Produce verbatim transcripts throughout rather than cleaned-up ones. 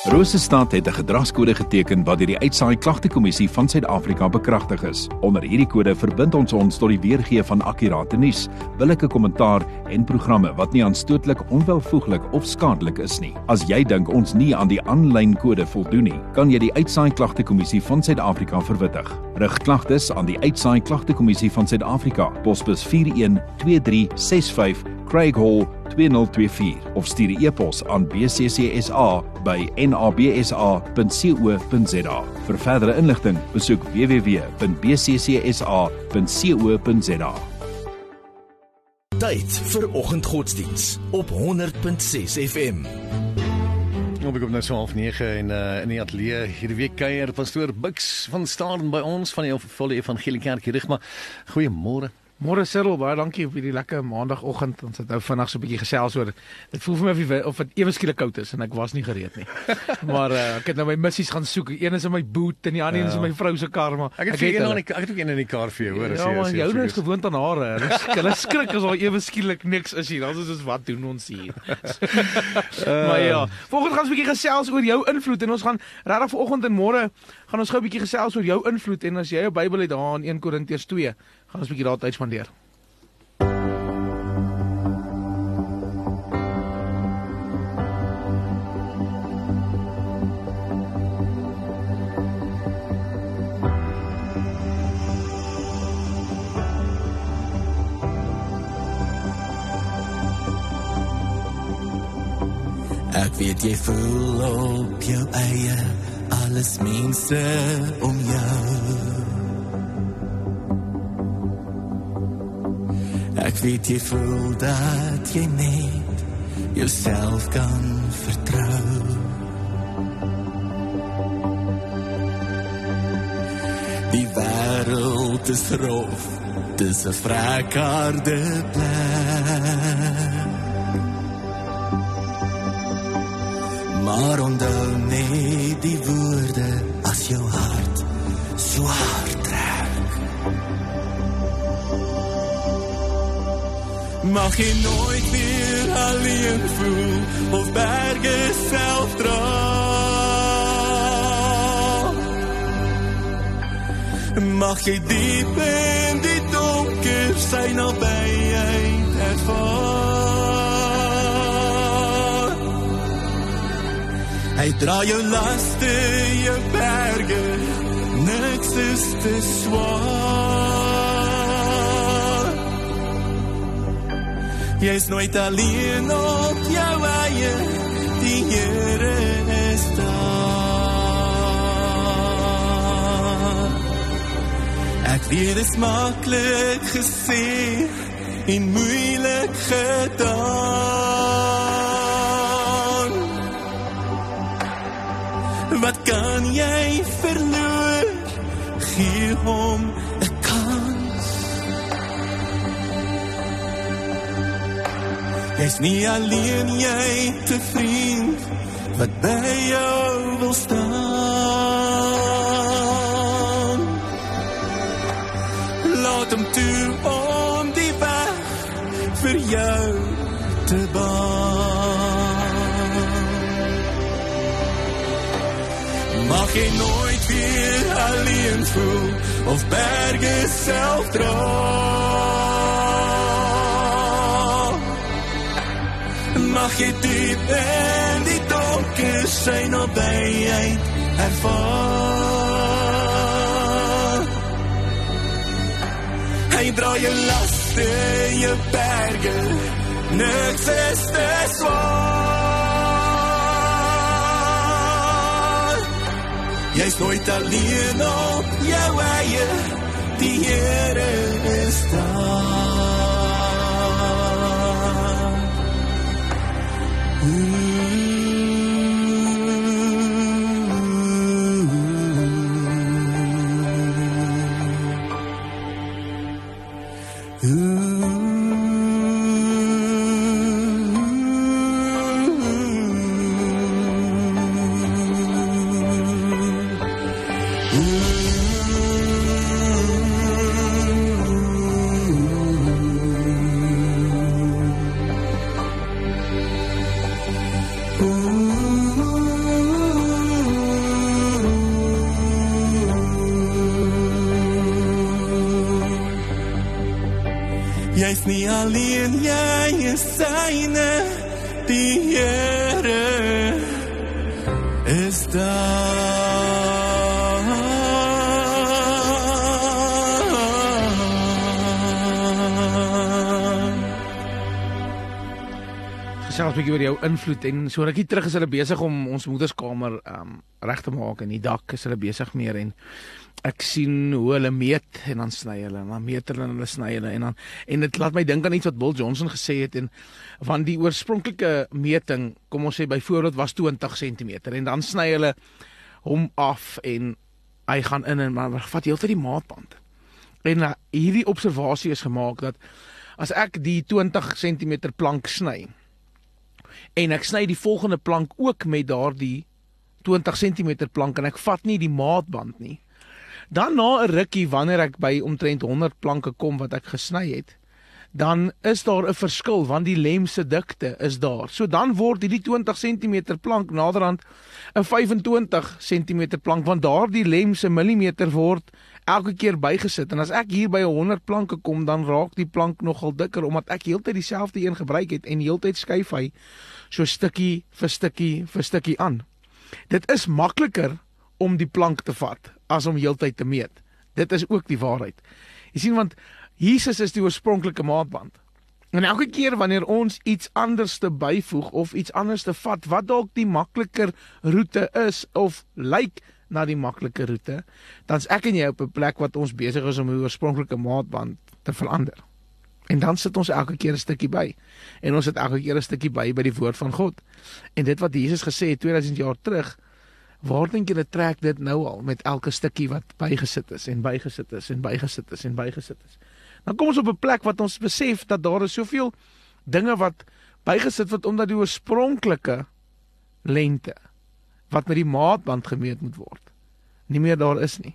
Rosestad het 'n gedragskode geteken wat deur die Uitsaai Klagtekommissie van Suid-Afrika bekragtig is. Onder hierdie kode verbind ons ons tot die weergee van akkurate nuus, billike kommentaar en programme wat nie aanstootlik, onwelvoeglik of skadelik is nie. As jy dink ons nie aan die aanlyn kode voldoen nie, kan jy die Uitsaai Klagtekommissie van Suid-Afrika verwittig. Rig klagtes aan die Uitsaai Klagtekommissie van Suid-Afrika, posbus vier een twee drie ses vyf, Craig Hall twee nul twee vier of stuur 'n e-pos aan b c c s a by n a b s a punt co punt z a. Vir verdere inligting, besoek w w w punt b c c s a punt co punt z a. Tyd vir oggendgodsdiens op honderd punt ses F M. Nou, ek kom nou so half nege en uh, in die ateljee hierdie week kuier pastoor Bux van Staden by ons van die volle Evangelie Kerk Rigma. Goeiemôre. Môre Cyril, baie dankie vir die lekker maandagoggend. Ons het nou vinnig so 'n bietjie gesels oor. Dit voel vir my of dit ewe skielik koud is en ek was nie gereed nie. Maar uh, ek het nou my missies gaan soek. Een is in my boot en die ander ja. is in my vrou se kar, maar ek het, ek het, een, ek het ook een in die kar vir jou, hoor. Ja, maar jou nou is gewoond aan hare. Hulle skrik as al ewe skielik niks is hier. Dan is dit wat doen ons hier. uh, maar ja, volgende gaan ons 'n bietjie gesels oor jou invloed en ons gaan regtig vanoggend en môre gaan ons gou 'n bietjie gesels oor jou invloed en as jy jou Bybel het daar in een Korintiërs twee, gaan ons 'n bietjie daar tyd spandeer. Ek weet jy voel op jou eie, alles mense om jou. Ek weet jy voel dat jy net jouself kan vertrou. Die wêreld is rof, dis 'n wraakarde plek. Maar onthou net die woorde as jou hart swaar trek. Mag jy nooit weer alleen voel of berge self dra. Mag jy diep in die donker sy nabyheid ervaar. Hy dra jou laste, jou berge, niks is te swaar. Jy is nooit alleen op jou eie, die Here is daar. Ek weet dit is maklik gesê en moeilik gedaan. Wat kan jy verloor? Gee hom 'n kans. Jy's nie alleen, jy te vriend wat by jou wil staan. Laat hom toe om die weg vir jou te baan. Mag jy nooit weer alleen voel of berge self dra. Mag jy diep in die donker sy nabyheid ervaar. Hy dra jou laste, jou berge, niks is te swaar. Jy is nooit alleen op jou eie, die Here is daar. Ooh. Jy's nie alleen, jy is syne, die Here is daar. Gesels 'n bietjie oor jou invloed en so rukkie terug is hulle besig om ons moederskamer um, reg te maak en die dak is hulle besig meer en ek sien hoe hulle meet en dan sny hulle en dan meet hulle en hulle sny hulle en dan en dit laat my dink aan iets wat Bill Johnson gesê het en van die oorspronklike meting, kom ons sê byvoorbeeld was twintig sentimeter en dan sny hulle hom af en hy gaan in en maar vat heeltyd die maatband. En uh, hierdie observasie is gemaak dat as ek die twintig sentimeter plank sny en ek sny die volgende plank ook met daardie twintig sentimeter plank en ek vat nie die maatband nie, dan na 'n rukkie wanneer ek by omtrent honderd planke kom wat ek gesny het, dan is daar 'n verskil want die lem se dikte is daar. So dan word hierdie twintig sentimeter plank naderhand 'n vyf-en-twintig sentimeter plank want daardie lem se millimeter word elke keer bygesit en as ek hier by honderd planke kom, dan raak die plank nogal dikker omdat ek heeltyd dieselfde een gebruik het en heeltyd skuif hy so stukkie vir stukkie vir stukkie aan. Dit is makliker om die plank te vat as om heeltyd te meet. Dit is ook die waarheid. Jy sien, want Jesus is die oorspronklike maatband. En elke keer wanneer ons iets anders te byvoeg of iets anders te vat, wat dalk die makliker roete is of lyk na die maklike roete, dan is ek en jy op 'n plek wat ons besig is om die oorspronklike maatband te verander. En dan sit ons elke keer 'n stukkie by. En ons sit elke keer 'n stukkie by by die woord van God. En dit wat Jesus gesê het tweeduisend jaar terug, waar dink julle trek dit nou al met elke stukkie wat bygesit is en bygesit is en bygesit is en bygesit is. Dan kom ons op 'n plek wat ons besef dat daar is soveel dinge wat bygesit word omdat die oorspronklike lengte wat met die maatband gemeet moet word, nie meer daar is nie.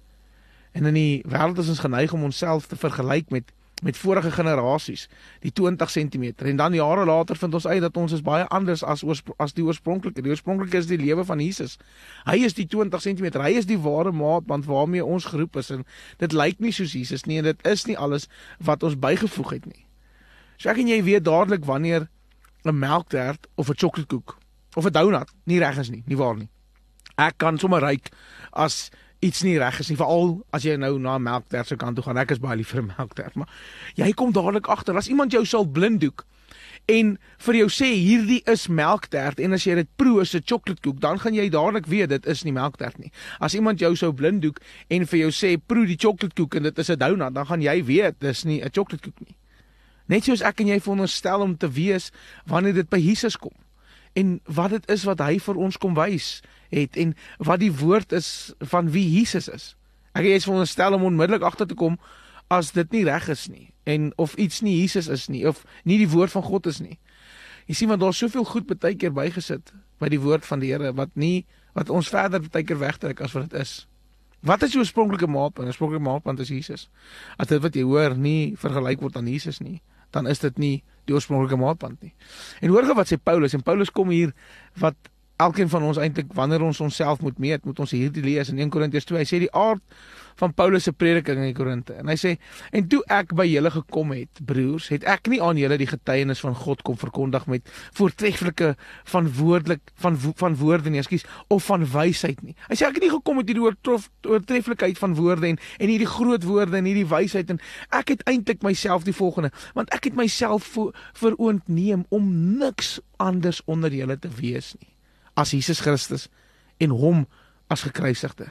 En in die wêreld is ons geneig om onsself te vergelyk met met vorige generasies, die twintig sentimeter, en dan jare later vind ons uit dat ons is baie anders as, as die oorspronklike. Die oorspronklike is die lewe van Jesus. Hy is die twintig sentimeter, hy is die ware maatband waarmee ons geroep is, en dit lyk nie soos Jesus nie, en dit is nie alles wat ons bygevoeg het nie. So ek en jy weet dadelik wanneer 'n melktert of 'n chocoladekoek of 'n donut nie reg is nie, nie waar nie. Ek kan sommer ruik as iets nie reg is nie, veral as jy nou na 'n melktert se kant toe gaan. Ek is baie lief vir 'n melktert, maar jy kom dadelik agter as iemand jou sal blinddoek en vir jou sê hierdie is melktert en as jy dit proe is 'n chocoladekoek, dan gaan jy dadelik weet dit is nie melktert nie. As iemand jou sou blinddoek en vir jou sê proe die chocoladekoek en dit is 'n donut, dan gaan jy weet dis nie 'n chocoladekoek nie. Net soos ek en jy veronderstel om te wees wanneer dit by Jesus kom. En wat dit is wat hy vir ons kom wys het en wat die woord is van wie Jesus is. Ek is veronderstel om onmiddellik agter te kom as dit nie reg is nie en of iets nie Jesus is nie of nie die woord van God is nie. Jy sien, want daar is soveel goed baie keer bygesit by die woord van die Here wat nie wat ons verder baie keer wegtrek as wat dit is. Wat is die oorspronklike maatband? Die oorspronklike maatband is Jesus. As dit wat jy hoor nie vergelyk word aan Jesus nie, dan is dit nie die oorspronklike maatband nie. En hoor gou wat sê Paulus, en Paulus kom hier wat elkeen van ons eintlik wanneer ons onsself moet meet, moet ons hierdie lees in Eerste Korintiërs twee. Hy sê die aard van Paulus se prediking in die Korinte. En hy sê, en toe ek by julle gekom het, broers, het ek nie aan julle die getuienis van God kom verkondig met voortreffelike van woordelik van van woorde nie, ekskuus, of van wysheid nie. Hy sê ek het nie gekom met hierdie oortreffelikheid van woorde en en hierdie groot woorde en hierdie wysheid en ek het eintlik myself die volgende, want ek het myself verontneem om niks anders onder julle te wees nie as Jesus Christus en hom as gekruisigde.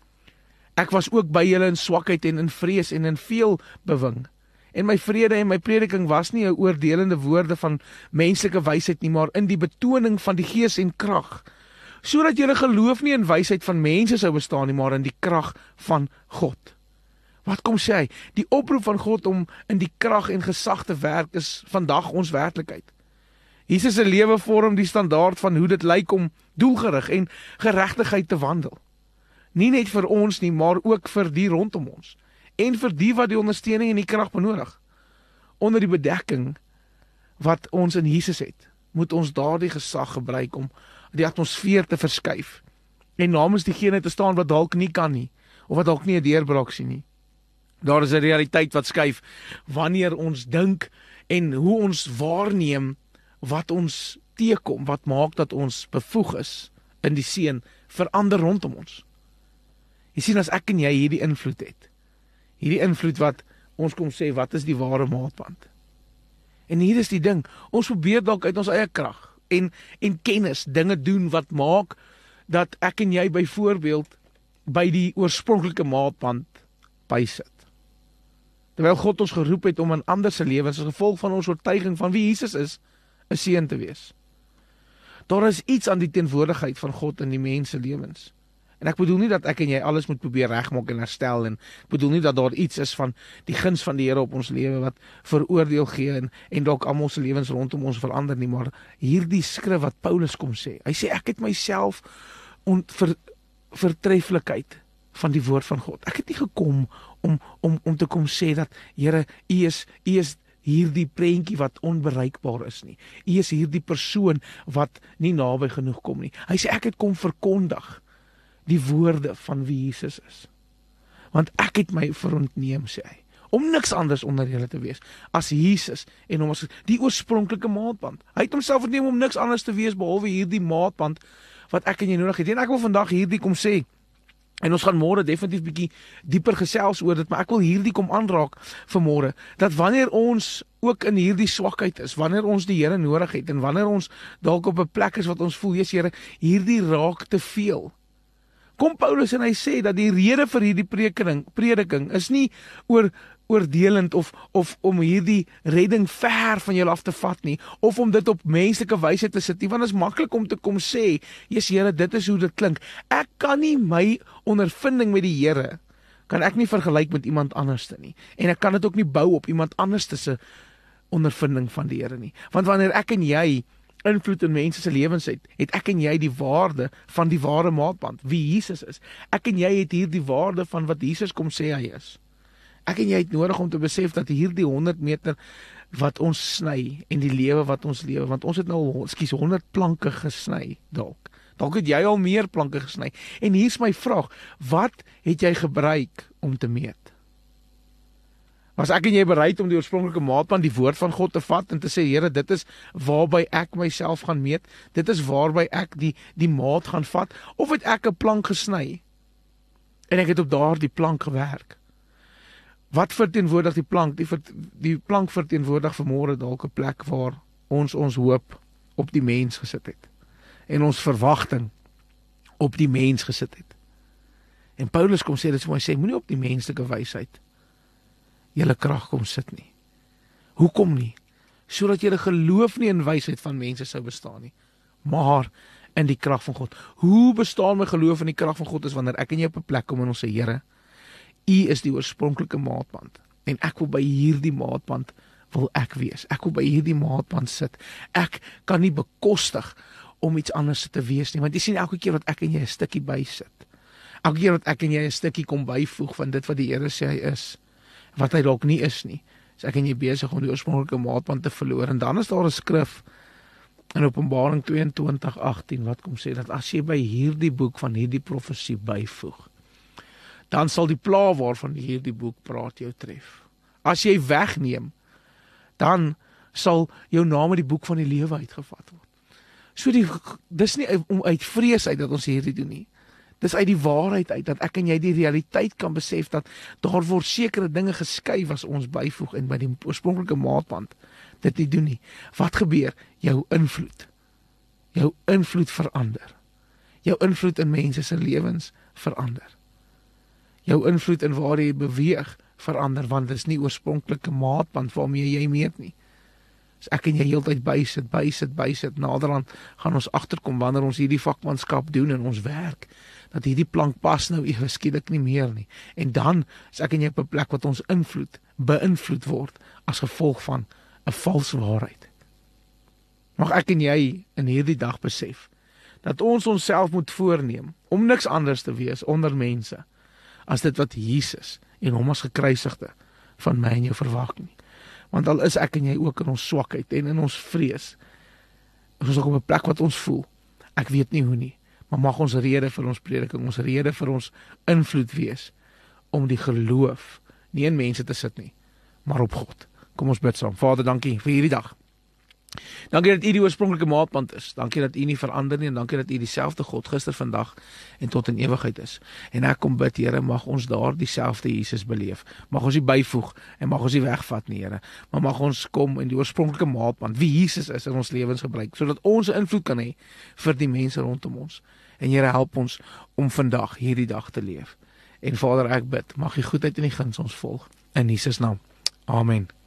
Ek was ook by julle in swakheid en in vrees en in veel bewing. En my vrede en my prediking was nie 'n oordelende woorde van menslike wysheid nie, maar in die betoning van die Gees en krag, sodat julle geloof nie in wysheid van mense sou bestaan nie, maar in die krag van God. Wat kom sê hy? Die oproep van God om in die krag en gesag te werk is vandag ons werklikheid. Jesus se lewe vorm die standaard van hoe dit lyk om doelgerig en geregtigheid te wandel. Nie net vir ons nie, maar ook vir die rondom ons. En vir die wat die ondersteuning en die krag benodig. Onder die bedekking wat ons in Jesus het, moet ons daardie gesag gebruik om die atmosfeer te verskuif. En namens diegene te staan wat dalk nie kan nie, of wat dalk nie 'n deurbraak sien nie. Daar is 'n realiteit wat skuif wanneer ons dink en hoe ons waarneem wat ons teekom, wat maak dat ons bevoeg is in die seën verander rondom ons. Jy sien, as ek en jy hierdie invloed het, hierdie invloed wat ons kom sê, wat is die ware maatband? En hier is die ding, ons probeer dalk uit ons eie krag en, en kennis dinge doen wat maak dat ek en jy byvoorbeeld by die oorspronklike maatband bysit. Terwyl God ons geroep het om in ander se lewens as gevolg van ons oortuiging van wie Jesus is, 'n seën te wees. Daar is iets aan die teenwoordigheid van God in die mense lewens. En ek bedoel nie dat ek en jy alles moet probeer regmaak en herstel, en ek bedoel nie dat daar iets is van die guns van die Here op ons lewe wat veroordeel gee en, en dalk almal se lewens rondom ons verander nie, maar hierdie skrif wat Paulus kom sê, hy sê ek het myself ont, ver, vertreffelikheid van die woord van God. Ek het nie gekom om, om, om te kom sê dat, Here, U is, U is hierdie prentjie wat onbereikbaar is nie. U is hierdie persoon wat nie naby genoeg kom nie. Hy sê ek het kom verkondig die woorde van wie Jesus is. Want ek het my verontneem, sê hy, om niks anders onder julle te wees as Jesus en om as die oorspronklike maatband. Hy het homself verneem om niks anders te wees behalwe hierdie maatband wat ek en jy nodig het. En ek wil vandag hierdie kom sê, en ons gaan môre definitief bietjie dieper gesels oor dit, maar ek wil hierdie kom aanraak vir môre, dat wanneer ons ook in hierdie swakheid is, wanneer ons die Here nodig het, en wanneer ons dalk op 'n plek is wat ons voel, Jesus Here, hierdie raak te veel, kom Paulus en hy sê dat die rede vir hierdie prediking, prediking is nie oor oordelend of of om hierdie redding ver van julle af te vat nie, of om dit op menslike wysheid te sit nie, want dit is maklik om te kom sê, Jesus Here, dit is hoe dit klink. Ek kan nie my ondervinding met die Here, kan ek nie vergelyk met iemand anderste nie, en ek kan dit ook nie bou op iemand anderste se ondervinding van die Here nie, want wanneer ek en jy invloed in mense se lewens het, het ek en jy die waarde van die ware maatband, wie Jesus is. Ek en jy het hier die waarde van wat Jesus kom sê hy is. Ek en jy het nodig om te besef dat hierdie honderd meter wat ons sny en die lewe wat ons lewe, want ons het nou skies honderd planke gesny dalk. Dalk het jy al meer planke gesny. En hier's my vraag, wat het jy gebruik om te meet? Was ek en jy bereid om die oorspronklike maatband, die woord van God te vat en te sê, Here, dit is waarby ek myself gaan meet, dit is waarby ek die, die maat gaan vat, of het ek 'n plank gesny en ek het op daardie plank gewerk? Wat verteenwoordig die plank? Die, die plank verteenwoordig vanmôre dalk 'n plek waar ons ons hoop op die mens gesit het en ons verwagting op die mens gesit het. En Paulus kom sê, dit is vir my sê, moenie op die menslike wysheid julle krag kom sit nie. Hoekom nie? Sodat julle geloof nie in wysheid van mense sou bestaan nie, maar in die krag van God. Hoe bestaan my geloof in die krag van God is wanneer ek en jy op 'n plek kom en ons sê, Here, U is die oorspronklike maatband, en ek wil by hierdie maatband wil ek wees. Ek wil by hierdie maatband sit. Ek kan nie bekostig om iets anders te wees nie, want jy sien elke keer wat ek en jy 'n stukkie bysit, elke keer wat ek en jy 'n stukkie kom byvoeg van dit wat die Here sê hy is, wat hy dalk nie is nie, is ek en jy besig om die oorspronklike maatband te verloor. En dan is daar 'n skrif in Openbaring tweeëntwintig agtien wat kom sê dat as jy by hierdie boek van hierdie profesie byvoeg, dan sal die pla waarvan hierdie boek praat jou tref. As jy wegneem, dan sal jou naam uit die boek van die lewe uitgevat word. So die, dis nie om uit vrees uit dat ons hierdie doen nie. Dis uit die waarheid uit, dat ek en jy die realiteit kan besef dat daar word sekere dinge geskuif as ons byvoeg en by die oorspronklike maatband dit nie doen nie. Wat gebeur? Jou invloed. Jou invloed verander. Jou invloed in mense se lewens verander. Jou invloed in waar jy beweeg verander, want dit is nie oorspronklike maatband waarmee jy meet nie. As ek en jy heeltyd bysit, bysit, bysit, naderhand gaan ons agterkom wanneer ons hierdie vakmanskap doen in ons werk, dat hierdie plank pas nou ewe skielik nie meer nie. En dan is ek en jy op 'n plek wat ons invloed, beïnvloed word as gevolg van 'n valse waarheid. Mag ek en jy in hierdie dag besef dat ons onsself moet voorneem om niks anders te wees onder mense as dit wat Jesus en hom as gekruisigde van my en jou verwag nie. Want al is ek en jy ook in ons swakheid en in ons vrees, is ons ook op 'n plek wat ons voel, ek weet nie hoe nie, maar mag ons rede vir ons prediking, ons rede vir ons invloed wees, om die geloof nie in mense te sit nie, maar op God. Kom ons bid saam. Vader, dankie vir hierdie dag. Dankie dat U die oorspronklike maatband is. Dankie dat U nie verander nie en dankie dat U dieselfde God gister, vandag en tot in ewigheid is. En ek kom bid, Here, mag ons daar dieselfde Jesus beleef. Mag ons nie byvoeg en mag ons nie wegvat nie, Here. Maar mag ons kom in die oorspronklike maatband, wie Jesus is, in ons lewens gebruik, sodat ons 'n invloed kan hê vir die mense rondom ons. En Here, help ons om vandag hierdie dag te leef. En Vader, ek bid, mag U goedheid en die guns ons volg. In Jesus naam. Amen.